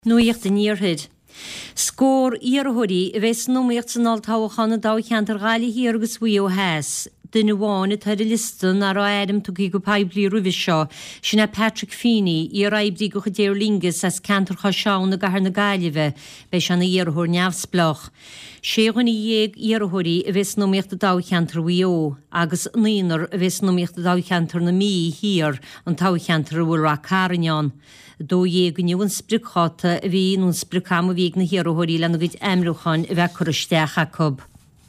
Nuíocht in níorthid. Scór iarthuirí bheits nóíocht san altáhachanna dácheantar gála híargus bhuio heas. Duna bháin tar a listan ar áidim tugaí go paibli ruvis seo, sinna Patrick Feeney í raibrí go chudéir lingus as cantar cha seán na gahar na gáileh beis anna iarthúr neamhsplach. Séhann í dhéag iarthuirí bheits nóíocht a dácheantar bhuio, agus níonar bheits nóíocht a dácheantar na mí híar an tácheantar bhfuil ra caranán. Dó dhéag níon spricháta a bhí nún spricam a bhíag na hiarthuirí lena gid emrúchan a bheith chuiristeach Jacob.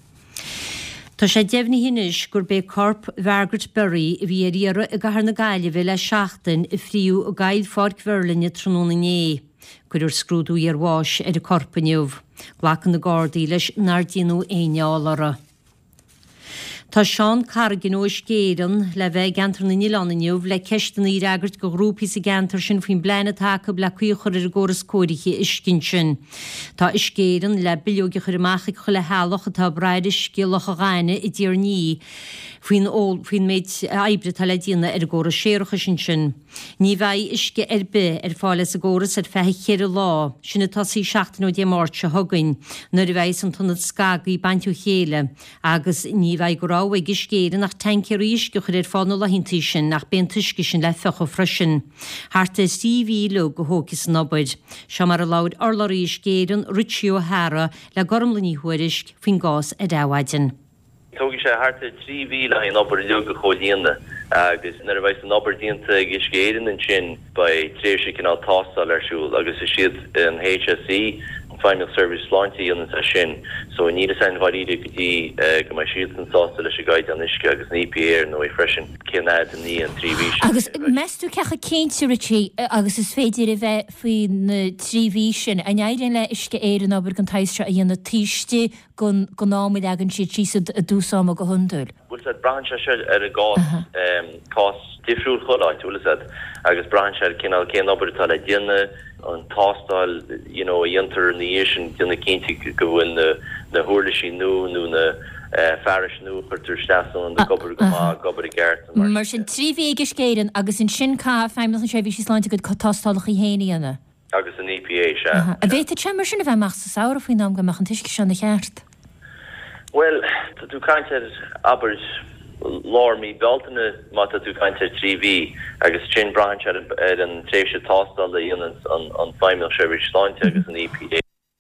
Tá sé deimhní hinis gur bé corp Margaret Berry a bhí riara a gahar na gáileh le seachtain i fríú a gaid fád Gverlinne tróna né. Cuidir scrúdú ar bháis ar a corpaniuh, ghlachan na Gardaí leis nardínú éineálara. Tá Seán Cargan ó Scéireann le bheith gantar na Nílanniuh le ceistan í agart go grúpi sa gantar sin faoin bleanna take le cuichar ar góras cóiriche iscin sin. Tá Scéireann le biliogi chur amachig chu le healach atá braid iscilach a gáine i dtír ní faoin méid aibre tal le dína ar góras séirecha sin. Ní bheith isce be ar fáile sa góras ar feithi chéir lá, sinna tasí 16 de márte thugain, nuair a bheith an tunnad scagaí baintú chéile, agus ní bheith go ag iscéire nach tankir isce chur ar fána lehinntaí sin nach ben tuisci sin le fecha freisin. Harta CV lo go hógis nobaid. Se mar a laud orlarí iscéireann Richie O'Hara le gormlaní huirisc fin gás a dáhaidin. Tógi sé harta 3 bhíle in obair le go cholíanana agus nar bheith an obair dínta ag iscéireann an sin ba tréir sin cinál tástal arsúil agus is siad an HSE Final Service Launty in a sin, so in need san valide gotí go mai siad an sásta leis a gaid an isce agus ní PR nó freisin cinad an ní an 3 bhí. Agus meú cecha céintú Richie agus is féidir a bheith faoin na 3 bhí sin a neidirn le isce éan obair an taistre a dhéanana tíiste go námid agan siad síad a dúsáma go hundúil. Bhfuil sa branch se ar a gás cás difriúil choláid bhfuil agus branch ar cinál cén obair tá le dhéanana an tástal, a internation dina cinnti go bhfuil na thuirlaisí nó na faris nó chuirtar stasan an gobar go má gobar gceart. Mar sin 3 bhí ag iscéireann agus in sin cá feimime an sé bhí sí sláinte go tástalach í héanaíanana. Agus an EPA se. A bhéit a tsemar sin a bheith meach sa saoir faoin ná go meach an tuisce sin na cheart? Well, tú caintear aber Lár mí beltainna mata tú caintear 3 bhí agus sin branch ar an tréimhse tástal le dhéanaan an feimime seirbhís sláinte agus an EPA.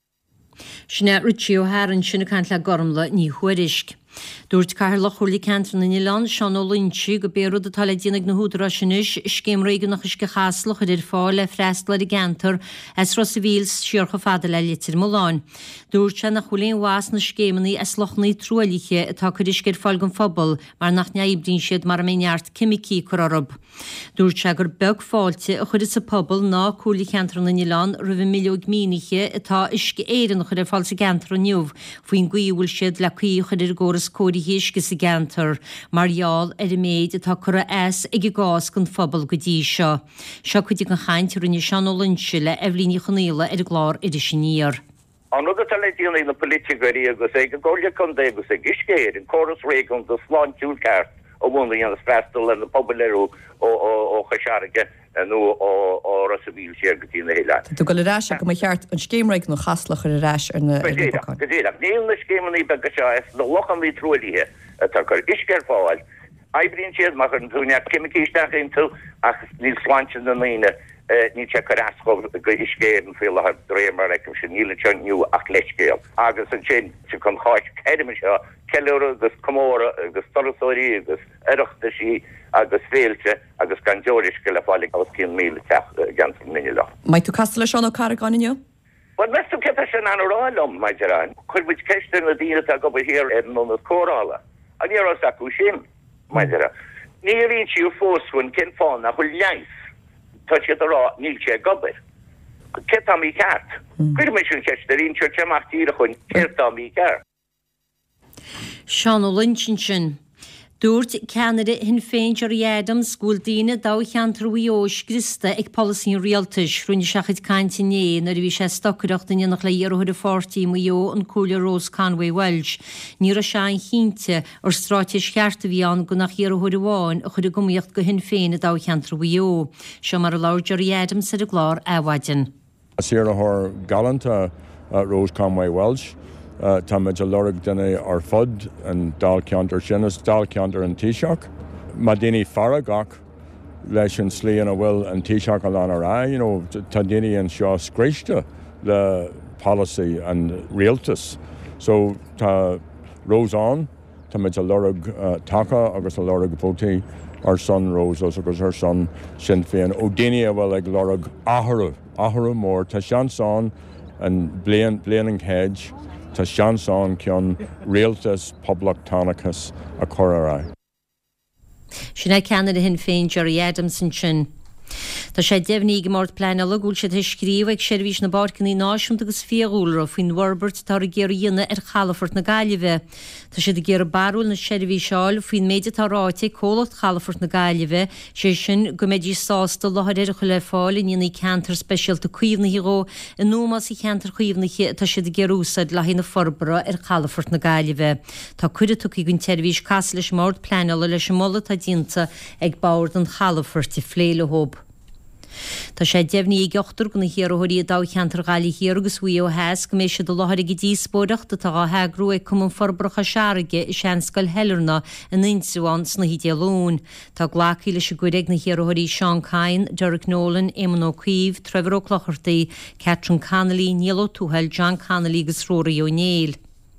Sinna Richie O'Hara sinna caint le gormla ní huirisc. Dúirt cair le chulaí cantar na Nílan Seán ó Lynchi go béúd atá le déananig na húdra sinis céim réige nach isce chaslach idir fáil le freistla i gantar as ros bhíl siorcha fada le litir Moláin. Dúirt se nach chulaíon was na scéimanaí as lochnaí trúaliche atá chuiris gur fáil gon fphobal mar nach neibrín siad mar méart cimicí chorab. Dúirt se gur beg fáilte a chuid sa pobl ná cúlaí cantar na Nílan roimh millióg míniche atá isce éan chuir fáil sa gantar niuh faoin gcuíhfuil siad le cuí chuidir góras cóí hiisce sa gantar, marall ar a méid atá chura ag gás gon phobal go dtí seo. Seo chuidí an chaint rinne Seán ó Lynchi le Evelyn Chonéile ar glár idir siníor. An rud a le díonna na politigaí agus ag ggóla chun agus ag iscéir an choras régan do sláintúil ceart ó bhna an freistal an na poblú ó chasearige nó ó rasabíl sé go tína héile. Tú go le ráis go cheart an scéimreig nó chaslach ar a ráis ar na Godéach níl na scéimanaí be go se na lochan lí trúilíthe atá chu isceir fáil. Aibríonn siad mar an túneach cimicíisteach tú agus níl sláinte na líine ní te chu asco go iscéir an féile réimar ag sin níle teú ach leiscéal. Agus an sin se chun cháit céime seo ceúra agus commóra agus torasóirí agus iireachta sí agus féilte agus gan Georgisce le fáil agus 100,000 gan miniile. Mai tú castal Seán ó Cargan inniu? Well, mestu ce sin anráilm maidirán, chuid buid ceiste na díine a go hir an na córála. A ní as acu sin maidire. Ní rín siú fósfuin cin fáin nach chuil leis tá si ará níl sé gobar. Cetá mí ceart. Cuir mé sin ceiste rín seir teachtíre chun ceirtá mí ceart. Seán ó Lynchi sin. Dúirt Canada hin féin ar Adam sgúildaine dácheantar bhuiós grista ag policín rialtas runne seachid caintiné nar bhí sé stocuireacht daine nach le dhéarthir a fortíí muo an cúla Rose Conway Welsh. Ní a seán chínte ar stráitis cheartta bhí an go nach dhéarthir bháin a chud a gomíocht go hin féin a dácheantar bhuió. Seo mar a láir ar Adam sa a glár áhaidin. Sierra Galanta Rose Conway Welsh. Táid a lorug duna ar fud an dal ceantar sinnas dal ceantar an Taoiseach. Má daoine faragach leis an slíon a bhfuil an Taoiseach an rá, tá daoine an seo scríste le policy and realtas. So tá Rose on, táid a lorug taca agus a lorug bótaí ar son Rose agus ar son Sinn Féin. Ó daoine a bhfuil ag lorug áthru mór, tá seansán an blian hedge, tá seansán ceann realtas public tánachas a chorará. Sinna Canada hin féin Jerry Adamson sin. Tá sé defhní mórt pleanala gúil sé scríomh ag seirbhís na barcaní náisiúnta agus fiúilra faoin Warbert tá géar dhéine ar Chalafort na Gaillimhe. Tá sé de géar barúil na seirbhí seáil faoin méide tá ráite cólacht Chalafort na Gaillimhe sé sin go méidí sásta láthir chu le fáil in dhéanaí cantar speisialta cuomhnahíró in nómas í cantar cuomhnaí tá sé de géar úsad le hína forbara ar Chalafort na Gaillimhe. Tá cuide tuí gon teirhís cas leis mórt pleanala leis molla tá dínta ag báir an Chalafort i phléile hób. Tá sé defhní geachtar gona hiarthirí dá cheantar gáilí hir agus bhuio heas go mééis se do láthir go dtí spóireachta tá heagrú ag cum an forbrocha seaige i seanscail heilirna in insuáin sna hídéalún. Tá ghlachaí leis guireag na hiarthirí Sean Cain, Derek Nolan, Eamon O'Keefe, Trevor O'Clougherty, Catherine Connolly, Neil O'Tuchel, John Connolly agus Rory O'Neill.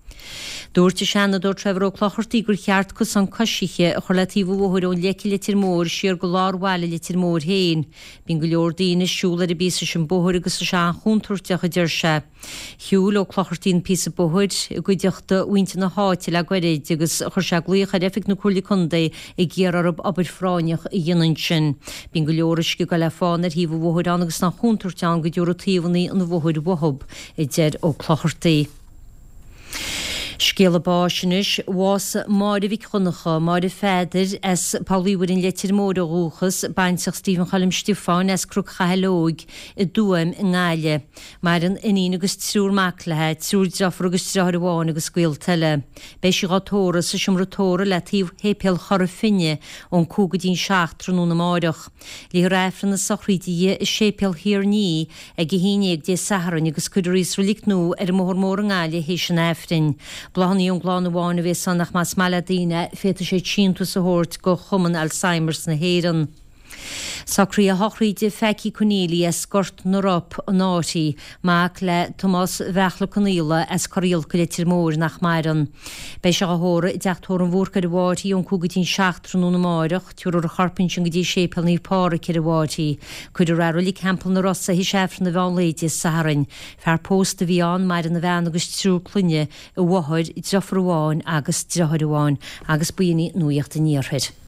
Dúirte seanna dó Trevor O'Clougherty gur cheart cos an cosisiche a chorlatíomh bhthir ón leici litir mór siar go láhhaile litir mór héin. Bín go leor daoine siúla a bísa sin bóthir agus a sean chúntarteach a dúir se. Hiúil O'Clougherty písa bóthir i gcuideachta uinte na háite le gairid agus chur se glíocha defic na cúla chunda i ggéar arab Aberfráineach i dhéanaan sin. Bín go leoris go le fánar híomh bhthir an agus na chúntarteán go dúir tíomhnaí an bhthir bhthb i dead O'Clougherty. Scéal báisinis was máide bhí chunacha máide féidir as Paulíhar in letir móda rúchas baintach Stephen Chalim Stifáin as crúg chahelóig i dúim in gáile. Mar an iní agus trúr maclathe, trúr drafar agus trahar agus scuil teile. Béis si gátóra sa simratóra le tíomh hépéal chora finne ón cúgadín seachtrú na máideach. Lí raifran na sochrídí i sépéal hir ní ag híineag dé saharan agus cuidirís relicnú ar mór an gáile héis an éfrin. Blahannaí an gláán bháinna bhé sannach más meladíine féta sé tíntu sa hort go chuman Alzheimer's na héan. Sacrí a hochríide feici Cornélia scort narop an átaí mac le Tomás Bhechla Cornéla as choríal go litir mór nach mairan. Bei se a hóra i deachtór an bhórca a bhátaí ón cúgatín seachtrú na máireach túr a charpin sin go dtí sépal ní pára cir a bhátaí. Cuidir rarúlí campal na rossa hí sefran na bhánléide saharin. Fear pósta bhí an mar an na bhean agus trú clunne i bhhaid i drafar bháin agus drahar bháin agus buoine nuíocht a níorthaid.